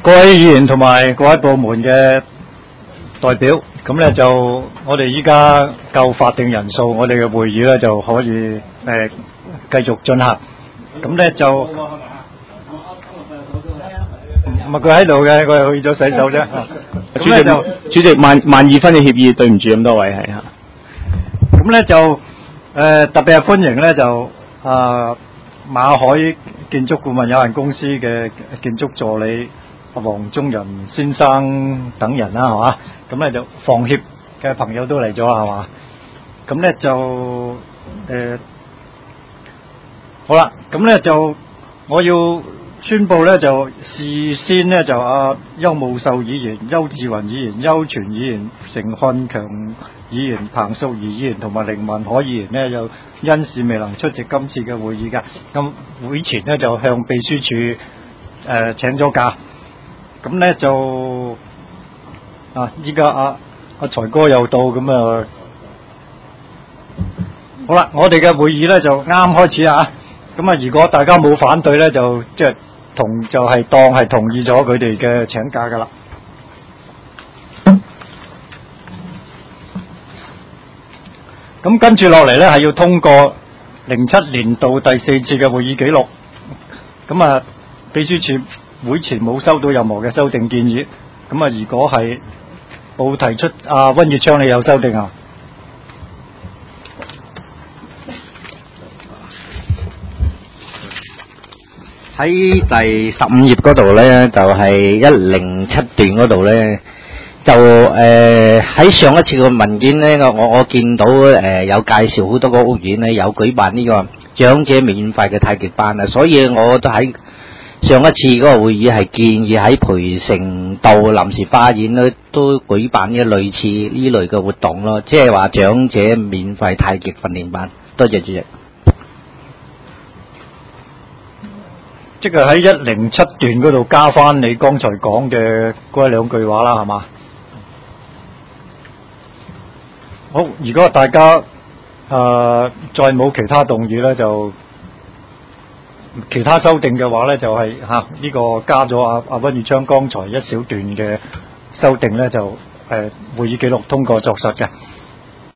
各位議員同埋各位部門嘅代表，咁咧就我哋依家夠法定人數，我哋嘅會議咧就可以繼續進行。咁咧就唔係佢喺度嘅，佢去咗洗手啫。 主席萬二分嘅協議，對唔住咁多位係嚇。 咁咧就特別係歡迎咧就馬海建築顧問有限公司嘅建築助理黃宗仁先生等人啦，係嘛？咁咧就房協嘅朋友都嚟咗，係嘛？咁咧就好啦，咁咧就我要宣佈咧就事先咧就邱慕秀議員、邱志雲議員、邱全議員、成漢強議員、彭淑儀議員同埋凌文海議員咧，就因事未能出席今次嘅會議㗎。咁會前咧就向秘書處請咗假。咁咧就依家阿財哥又到，咁啊好啦，我哋嘅會議咧就啱開始啊。咁啊，如果大家冇反對咧，就即係當係同意咗佢哋嘅請假噶啦。咁跟住落嚟咧，係要通過07年度第4次嘅會議記錄。咁啊，秘書處會前冇收到任何嘅修訂建議。咁啊，如果係冇提出，溫月昌你有修訂啊？ 喺第15頁嗰度咧，就係107段嗰度咧，就喺上一次嘅文件咧，我見到有介紹好多個屋苑咧有舉辦呢個長者免費嘅太極班啊，所以我都喺上一次嗰個會議係建議喺培盛道臨時花園咧都舉辦呢類似呢類嘅活動咯，即係話長者免費太極訓練班。多謝主席。 即係喺107段嗰度加翻你剛才講嘅嗰兩句話啦，係嘛？好，如果大家再冇其他動議咧，就其他修訂嘅話咧，就係呢個加咗阿溫宇昌剛才一小段嘅修訂咧，就會議記錄通過作實嘅。